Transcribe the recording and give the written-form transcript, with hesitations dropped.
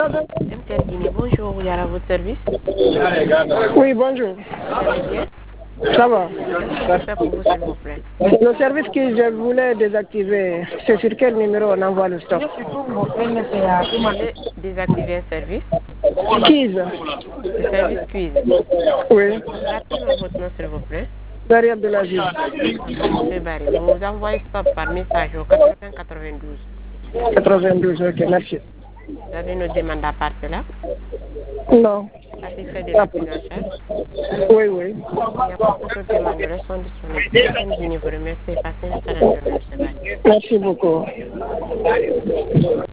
MTN Guinée, bonjour, Yara, votre service. Oui, bonjour. Vous allez bien? Ça va. Qu'est-ce que je peux faire pour vous, s'il vous plaît? Le service que je voulais désactiver, c'est sur quel numéro on envoie le stock? Vous voulez désactiver un service? Keys. Le service cuisine. Oui. Rappelez-moi votre nom, s'il vous plaît. Barry Abdelaziz. Ok, monsieur Barry. Vous envoyez stop par message au 80 92. 92, ok, merci. Vous avez une demande à part cela? Non. Ça fait fait de la prise en charge? Oui, oui. Il n'y a pas d'autres demandes. Nous restons disponibles. MTN Guinée vous remercie. Passez une excellente journée, monsieur Barry. Merci beaucoup.